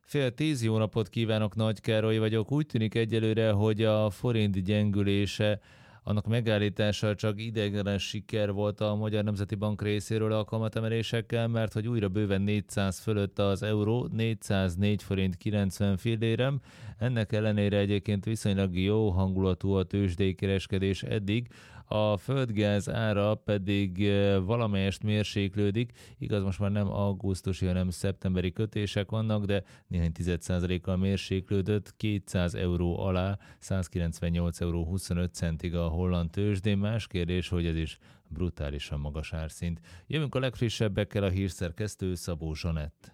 9:30 jó napot kívánok, Nagy Károly vagyok. Úgy tűnik egyelőre, hogy a forint gyengülése, annak megállítása csak ideiglenes siker volt a Magyar Nemzeti Bank részéről a kamatemelésekkel, mert hogy újra bőven 400 fölött az euró, 404 forint 90 fillérem. Ennek ellenére egyébként viszonylag jó hangulatú a tőzsdei kereskedés eddig, a földgáz ára pedig valamelyest mérséklődik, igaz most már nem augusztusi, hanem szeptemberi kötések vannak, de néhány 10%-kal mérséklődött, 200 euró alá, 198 euró 25 centig a holland tőzsdén. Más kérdés, hogy ez is brutálisan magas árszint. Jövünk a legfrissebbekkel, a hírszerkesztő Szabó Zsanett.